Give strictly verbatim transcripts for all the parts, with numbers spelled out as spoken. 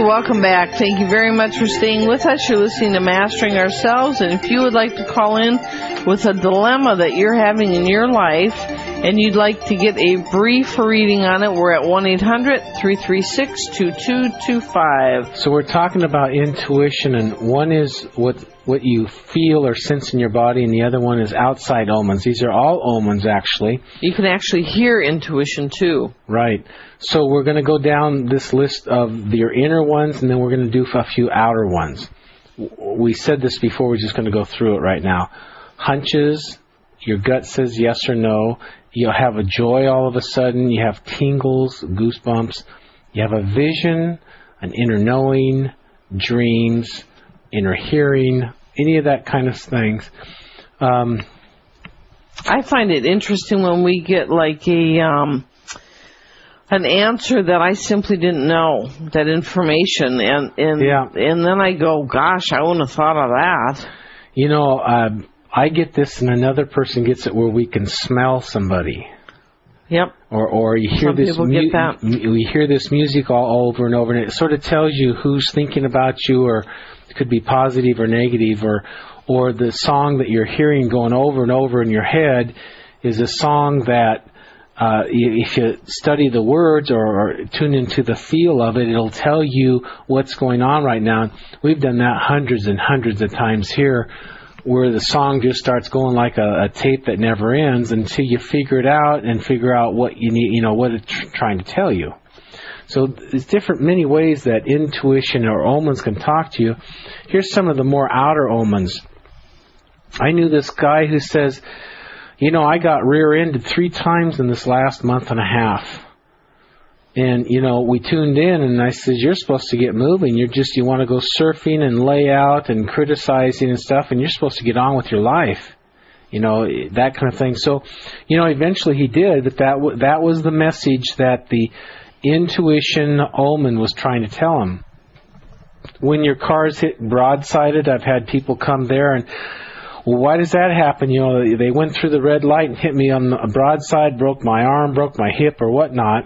welcome back. Thank you very much for staying with us. You're listening to Mastering Ourselves, and if you would like to call in with a dilemma that you're having in your life and you'd like to get a brief reading on it, we're at one eight hundred three three six two two two five. So we're talking about intuition, and one is what what you feel or sense in your body, and the other one is outside omens. These are all omens, actually. You can actually hear intuition, too. Right. So we're going to go down this list of your inner ones, and then we're going to do a few outer ones. We said this before. We're just going to go through it right now. Hunches, your gut says yes or no. You'll have a joy all of a sudden. You have tingles, goosebumps. You have a vision, an inner knowing, dreams, inner hearing, any of that kind of things. Um, I find it interesting when we get like a um, an answer that I simply didn't know, that information, and and yeah. and then I go, gosh, I wouldn't have thought of that. You know, uh, I get this, and another person gets it where we can smell somebody. Yep. Or or you hear Some this people mu- get that. we hear this music all over and over, and it sort of tells you who's thinking about you, or it could be positive or negative, or or the song that you're hearing going over and over in your head is a song that uh, if you study the words or, or tune into the feel of it, it'll tell you what's going on right now. We've done that hundreds and hundreds of times here, where the song just starts going like a, a tape that never ends until you figure it out and figure out what you need, you know, what it's tr- trying to tell you. So there's different, many ways that intuition or omens can talk to you. Here's some of the more outer omens. I knew this guy who says, you know, I got rear-ended three times in this last month and a half. And, you know, we tuned in, and I said, you're supposed to get moving. You're just, you want to go surfing and lay out and criticizing and stuff, and you're supposed to get on with your life. You know, that kind of thing. So, you know, eventually he did, but that, w- that was the message that the intuition omen was trying to tell him. When your car's hit broadsided, I've had people come there and, well, why does that happen? You know, they went through the red light and hit me on the broadside, broke my arm, broke my hip or whatnot.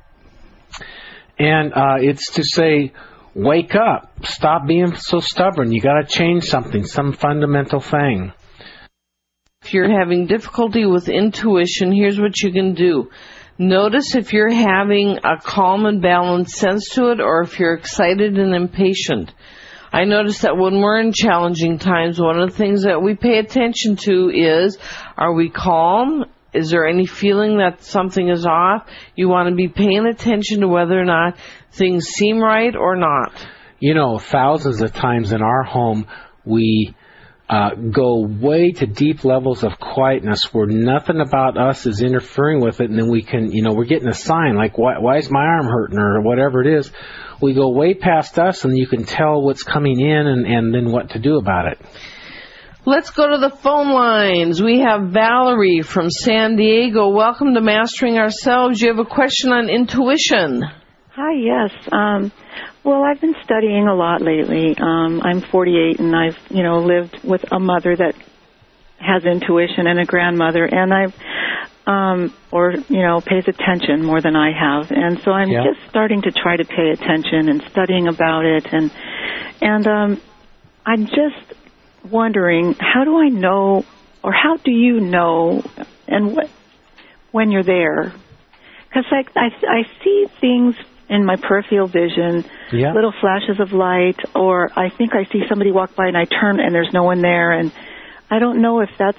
And uh, it's to say, wake up. Stop being so stubborn. You got to change something, some fundamental thing. If you're having difficulty with intuition, here's what you can do. Notice if you're having a calm and balanced sense to it, or if you're excited and impatient. I notice that when we're in challenging times, one of the things that we pay attention to is, are we calm? Is there any feeling that something is off? You want to be paying attention to whether or not things seem right or not. You know, thousands of times in our home, we uh, go way to deep levels of quietness where nothing about us is interfering with it, and then we can, you know, we're getting a sign like, why, why is my arm hurting, or whatever it is. We go way past us, and you can tell what's coming in and, and then what to do about it. Let's go to the phone lines. We have Valerie from San Diego. Welcome to Mastering Ourselves. You have a question on intuition. Hi, yes. Um, well, I've been studying a lot lately. Um, I'm forty-eight, and I've, you know, lived with a mother that has intuition and a grandmother, and I've, um, or, you know, pays attention more than I have. And so I'm yeah. just starting to try to pay attention and studying about it. And, and um, I'm just wondering, how do I know, or how do you know, and what, when you're there? Because I, I, I see things in my peripheral vision, yeah. little flashes of light, or I think I see somebody walk by and I turn and there's no one there, and I don't know if that's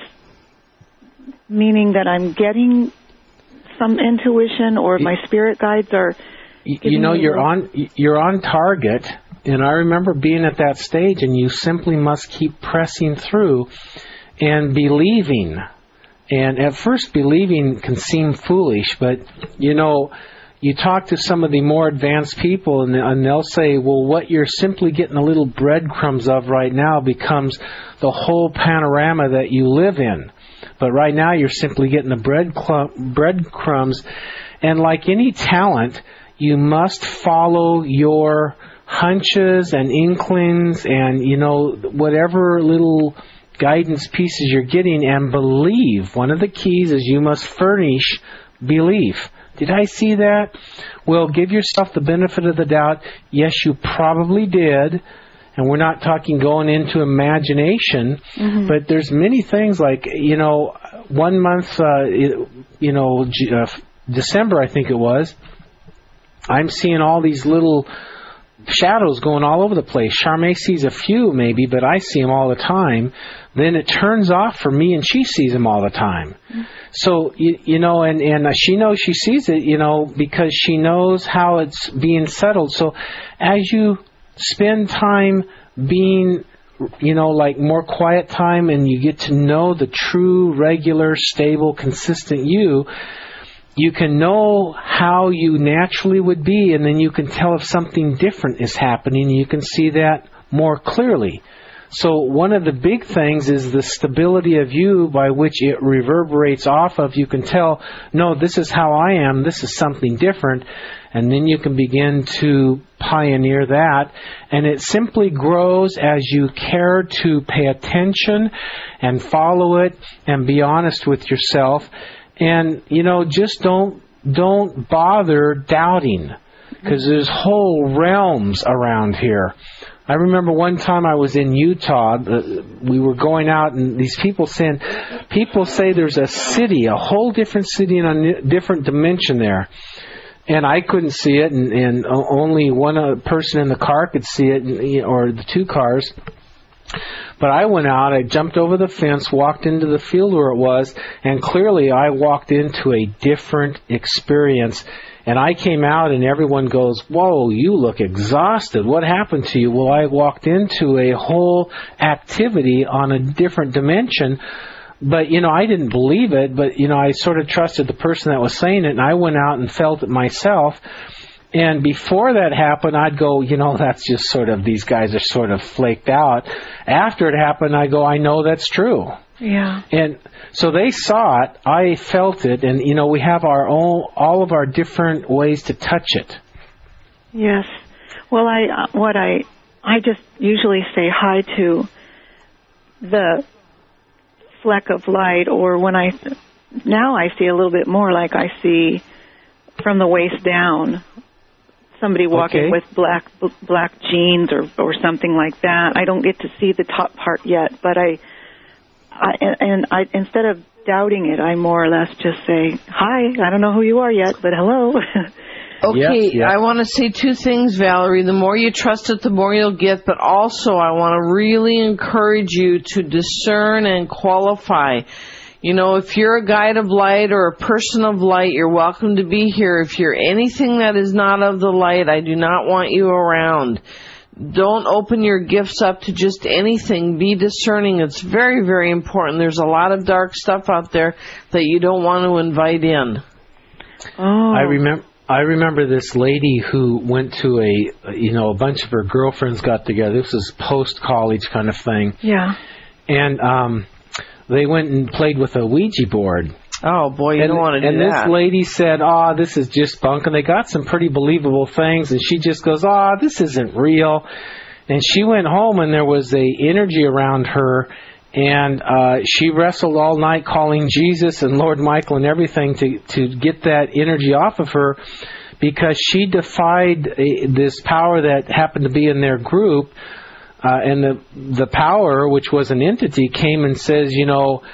meaning that I'm getting some intuition or my spirit guides are. You know, you're on you're on target, and I remember being at that stage, and you simply must keep pressing through and believing. And at first, believing can seem foolish, but you know, you talk to some of the more advanced people, and, and they'll say, well, what you're simply getting a little breadcrumbs of right now becomes the whole panorama that you live in. But right now, you're simply getting the bread clump, breadcrumbs. And like any talent, you must follow your hunches and inklings and, you know, whatever little guidance pieces you're getting, and believe. One of the keys is you must furnish belief. did I see that? Well, give yourself the benefit of the doubt. Yes, you probably did. And we're not talking going into imagination, mm-hmm. but there's many things like, you know, one month, uh, you know, uh, December, I think it was, I'm seeing all these little shadows going all over the place. Charmaine sees a few maybe, but I see them all the time. Then it turns off for me and she sees them all the time. Mm-hmm. So, you, you know, and, and she knows she sees it, you know, because she knows how it's being settled. So as you spend time being, you know, like more quiet time and you get to know the true, regular, stable, consistent you, you can know how you naturally would be, and then you can tell if something different is happening. You can see that more clearly. So one of the big things is the stability of you by which it reverberates off of. You can tell, no, this is how I am, this is something different, and then you can begin to pioneer that. And it simply grows as you care to pay attention and follow it and be honest with yourself. And, you know, just don't don't bother doubting, because there's whole realms around here. I remember one time I was in Utah, uh, we were going out and these people saying, people say there's a city, a whole different city in a different dimension there. And I couldn't see it, and, and only one uh, person in the car could see it, or the two cars. But I went out, I jumped over the fence, walked into the field where it was, and clearly I walked into a different experience. And I came out and everyone goes, whoa, you look exhausted. What happened to you? Well, I walked into a whole activity on a different dimension. But, you know, I didn't believe it, but, you know, I sort of trusted the person that was saying it, and I went out and felt it myself. And before that happened, I'd go, you know, that's just sort of, these guys are sort of flaked out. After it happened, I go, I know that's true. Yeah. And so they saw it, I felt it, and, you know, we have our own, all of our different ways to touch it. Yes. Well, I, uh, what I, I just usually say hi to the fleck of light, or when I, now I see a little bit more, like I see from the waist down, somebody walking okay. with black black jeans or, or something like that. I don't get to see the top part yet, but I, I and I instead of doubting it, I more or less just say, hi, I don't know who you are yet, but hello. Okay, yep, yep. I want to say two things, Valerie. The more you trust it, the more you'll get, but also I want to really encourage you to discern and qualify. You know, if you're a guide of light or a person of light, you're welcome to be here. If you're anything that is not of the light, I do not want you around. Don't open your gifts up to just anything. Be discerning. It's very, very important. There's a lot of dark stuff out there that you don't want to invite in. Oh. I remember. I remember this lady who went to a, you know, a bunch of her girlfriends got together. This was post-college kind of thing. Yeah. And um, they went and played with a Ouija board. Oh, boy, you and, don't want to do and that. And this lady said, oh, this is just bunk. And they got some pretty believable things. And she just goes, oh, this isn't real. And she went home, and there was a energy around her. And uh, she wrestled all night calling Jesus and Lord Michael and everything to, to get that energy off of her, because she defied a, this power that happened to be in their group. Uh, and the the power, which was an entity, came and says, you know,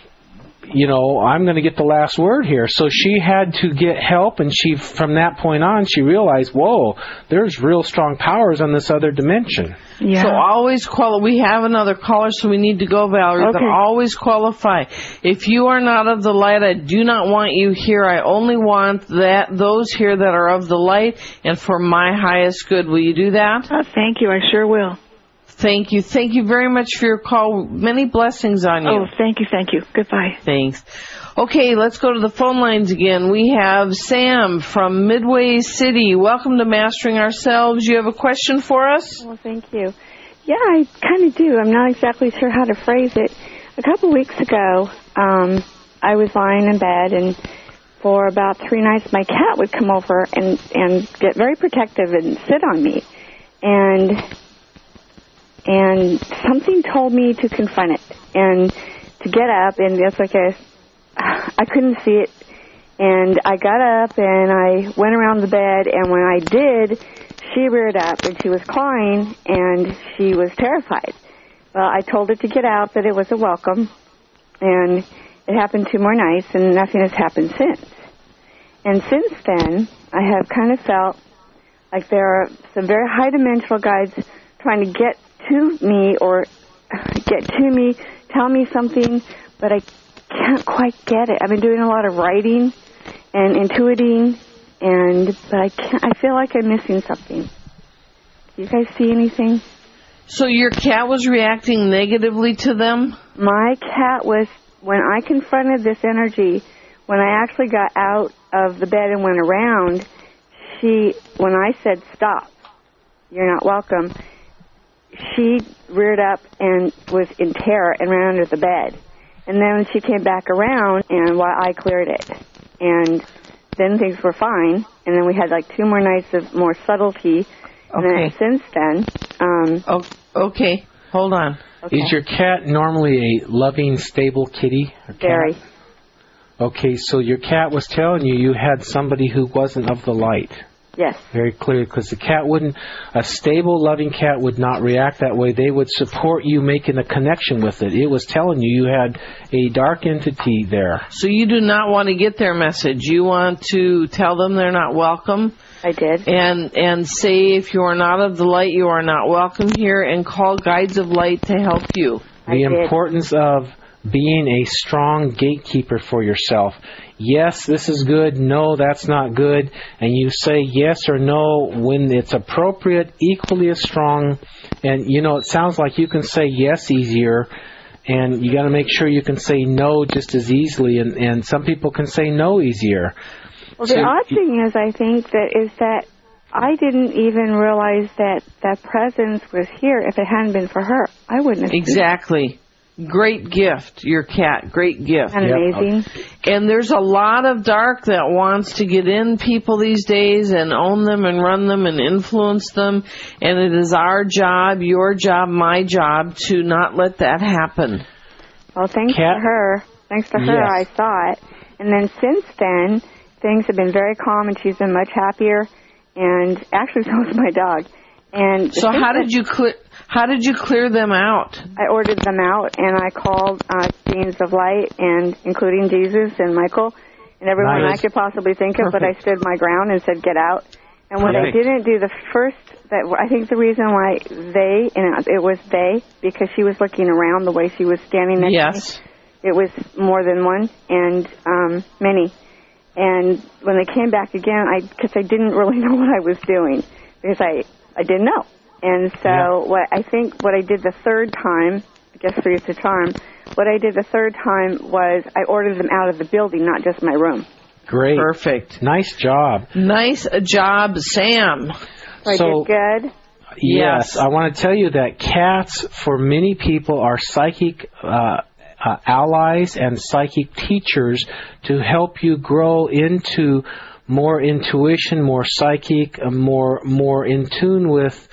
you know, I'm going to get the last word here. So she had to get help, and she, from that point on, she realized, whoa, there's real strong powers on this other dimension. Yeah. So always qualify. We have another caller, so we need to go, Valerie. Okay. But always qualify. If you are not of the light, I do not want you here. I only want that those here that are of the light and for my highest good. Will you do that? Oh, thank you. I sure will. Thank you. Thank you very much for your call. Many blessings on you. Oh, thank you. Thank you. Goodbye. Thanks. Okay, let's go to the phone lines again. We have Sam from Midway City. Welcome to Mastering Ourselves. You have a question for us? Well, thank you. Yeah, I kind of do. I'm not exactly sure how to phrase it. A couple weeks ago, um, I was lying in bed, and for about three nights, my cat would come over and, and get very protective and sit on me. And... And something told me to confront it and to get up, and it's like a, I couldn't see it And I got up and I went around the bed, and when I did, she reared up and she was clawing and she was terrified. Well, I told her to get out, that it was a welcome, and it happened two more nights, and nothing has happened since. And since then, I have kind of felt like there are some very high-dimensional guides trying to get to me or get to me, tell me something, but I can't quite get it. I've been doing a lot of writing and intuiting, and but I can't, I feel like I'm missing something. Do you guys see anything? So your cat was reacting negatively to them? My cat was, when I confronted this energy, when I actually got out of the bed and went around, she, when I said, stop, you're not welcome, she reared up and was in terror and ran under the bed. And then she came back around, and while I cleared it. And then things were fine. And then we had like two more nights of more subtlety. And Okay. then since then, um, Oh, okay, hold on. okay. Is your cat normally a loving, stable kitty? Or cat? Very. Okay, so your cat was telling you you had somebody who wasn't of the light. Yes. Very clear, because the cat wouldn't, a stable, loving cat would not react that way. They would support you making a connection with it. It was telling you you had a dark entity there. So you do not want to get their message. You want to tell them they're not welcome. I did. And and say, if you are not of the light, you are not welcome here, and call guides of light to help you. I The did. importance of being a strong gatekeeper for yourself. Yes, this is good. No, that's not good. And you say yes or no when it's appropriate, equally as strong. And, you know, it sounds like you can say yes easier, and you got to make sure you can say no just as easily. And, and some people can say no easier. Well, the So- odd thing is, I think, that is that I didn't even realize that that presence was here. If it hadn't been for her, I wouldn't have seen it. Exactly. Great gift, your cat. Great gift. Isn't that Yep. amazing? And there's a lot of dark that wants to get in people these days and own them and run them and influence them. And it is our job, your job, my job to not let that happen. Well, thanks Cat- to her, thanks to her, Yes. I saw it. And then since then, things have been very calm, and she's been much happier. And actually, so is my dog. And So how did you clear? How did you clear them out? I ordered them out, and I called uh, Beings of Light, and including Jesus and Michael and everyone Nice. I could possibly think of. But I stood my ground and said, "Get out." And what I Perfect. didn't do the first, that I think the reason why they, and it was they, because she was looking around the way she was standing next to me. Yes. It was more than one, and um, many. And when they came back again, I because I didn't really know what I was doing, because I I didn't know. And so Yeah. what I think what I did the third time, I guess three is the charm. What I did the third time was I ordered them out of the building, not just my room. Great. Perfect. Nice job. Nice job, Sam. So I So- did good. Yes, Yes. I want to tell you that cats, for many people, are psychic uh, uh, allies and psychic teachers to help you grow into more intuition, more psychic, uh, more more in tune with,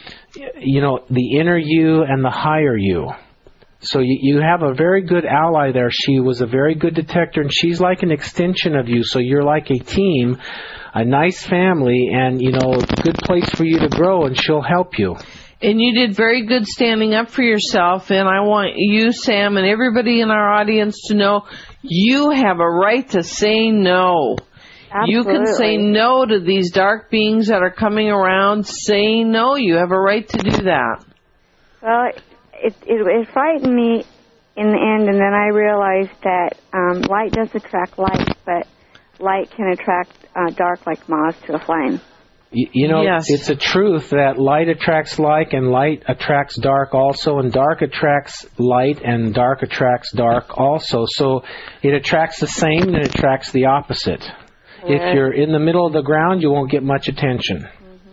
you know, the inner you and the higher you. So you, you have a very good ally there. She was a very good detector, and she's like an extension of you. So you're like a team, a nice family, and, you know, a good place for you to grow, and she'll help you. And you did very good standing up for yourself, and I want you, Sam, and everybody in our audience to know you have a right to say no. You can say Absolutely. no to these dark beings that are coming around. Say no. You have a right to do that. Well, it, it, it frightened me in the end, and then I realized that um, light does attract light, but light can attract uh, dark like moths to a flame. You, you know, Yes. it's a truth that light attracts like, and light attracts dark also, and dark attracts light, and dark attracts dark also. So it attracts the same, and it attracts the opposite. Yes. If you're in the middle of the ground, you won't get much attention.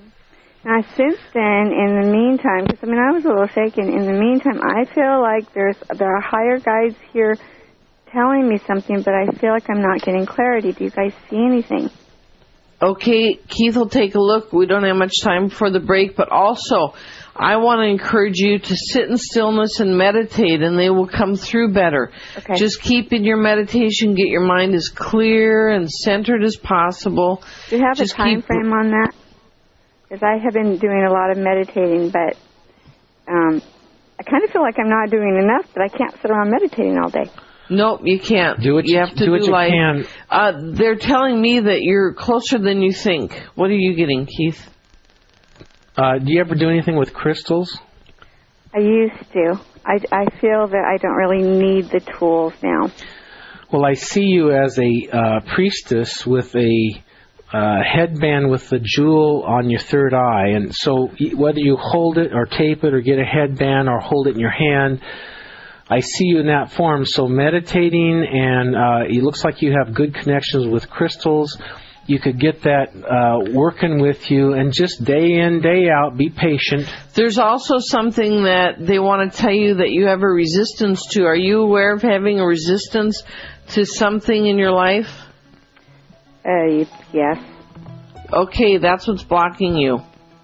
Now, since then, in the meantime, because I mean, I was a little shaken. In the meantime, I feel like there's there are higher guides here telling me something, but I feel like I'm not getting clarity. Do you guys see anything? Okay, Keith will take a look. We don't have much time for the break, but also I want to encourage you to sit in stillness and meditate, and they will come through better. Okay. Just keep in your meditation, get your mind as clear and centered as possible. Do you have Just a time keep... frame on that? Because I have been doing a lot of meditating, but um, I kind of feel like I'm not doing enough, but I can't sit around meditating all day. Nope, you can't. Do what you, you have to do, do what you like, can. Uh, they're telling me that you're closer than you think. What are you getting, Keith? Uh, do you ever do anything with crystals? I used to. I, I feel that I don't really need the tools now. Well, I see you as a uh, priestess with a uh, headband with the jewel on your third eye. And so whether you hold it or tape it or get a headband or hold it in your hand, I see you in that form. So meditating, and uh, it looks like you have good connections with crystals. You could get that uh, working with you, and just day in, day out, be patient. There's also something that they want to tell you that you have a resistance to. Are you aware of having a resistance to something in your life? Uh, yes. Okay, that's what's blocking you.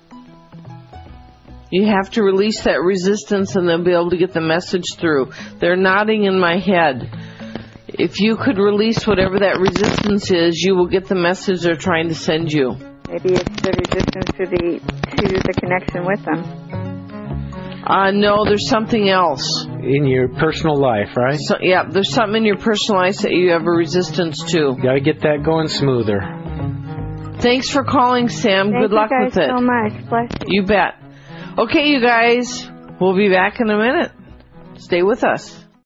You have to release that resistance, and they'll be able to get the message through. They're nodding in my head. If you could release whatever that resistance is, you will get the message they're trying to send you. Maybe it's the resistance to the to the connection with them. Uh, no, there's something else. In your personal life, right? So, yeah, there's something in your personal life that you have a resistance to. Got to get that going smoother. Thanks for calling, Sam. Thank Good luck you with guys it. so much. Bless you. You bet. Okay, you guys, we'll be back in a minute. Stay with us.